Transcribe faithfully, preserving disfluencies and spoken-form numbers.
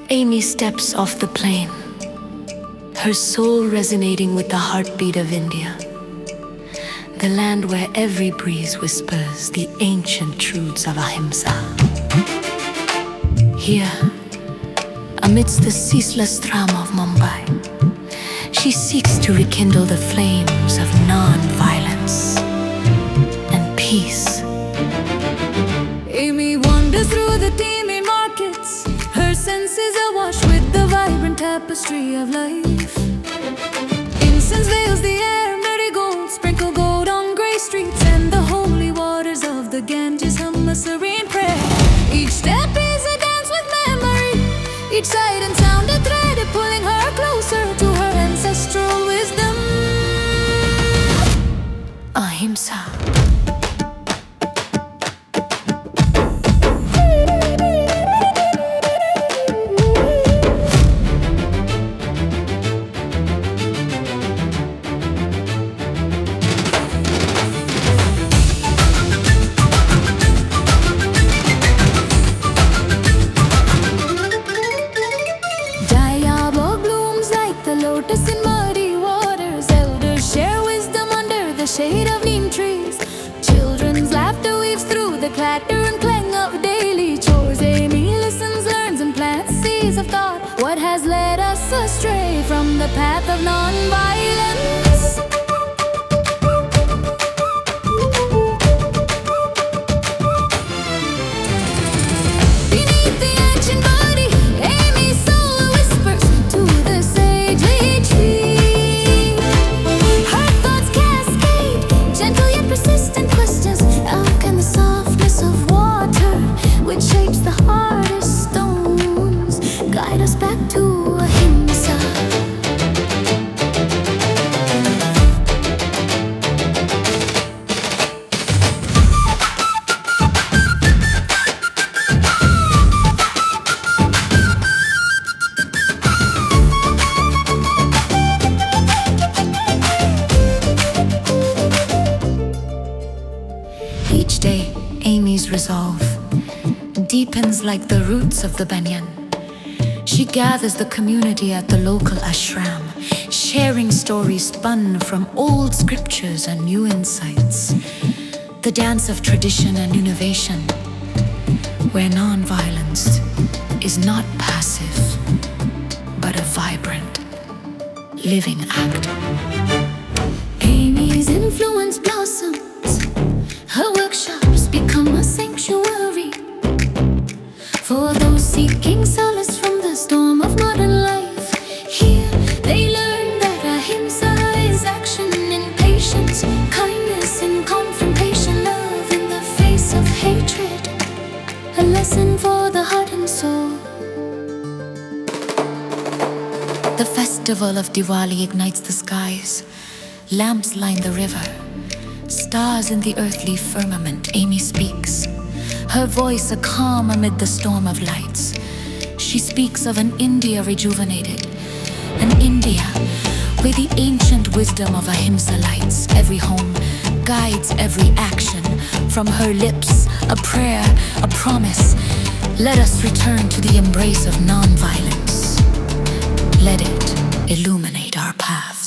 Amy steps off the plane, her soul resonating with the heartbeat of India, the land where every breeze whispers the ancient truths of Ahimsa. Here, amidst the ceaseless drama of Mumbai, she seeks to rekindle the flames of non-violence and peace. Amy wanders through the teeming markets, her senses awash with the vibrant tapestry of life. Incense veils the air, marigold sprinkle gold on grey streets, and the holy waters of the Ganges hum a serene prayer. Each step is a dance with memory, each sight and sound a thread pulling her closer to her ancestral wisdom. Ahimsa. Lotus in muddy waters, elders share wisdom under the shade of neem trees. Children's laughter weaves through the clatter and clang of daily chores. Amy listens, learns, and plants seeds of thought. What has led us astray from the path of non-violence? Each day, Amy's resolve deepens like the roots of the banyan. She gathers the community at the local ashram, sharing stories spun from old scriptures and new insights. The dance of tradition and innovation, where non-violence is not passive, but a vibrant, living act. Amy's influence blossoms, her workshops become a sanctuary for those seeking solace from the storm of modern life. Here they learn that Ahimsa is action in patience, kindness in confrontation, love in the face of hatred, a lesson for the heart and soul. The festival of Diwali ignites the skies, lamps line the river, stars in the earthly firmament. Amy speaks, her voice a calm amid the storm of lights. She speaks of an India rejuvenated, an India where the ancient wisdom of Ahimsa lights every home, guides every action. From her lips, a prayer, a promise. Let us return to the embrace of non-violence. Let it illuminate our path.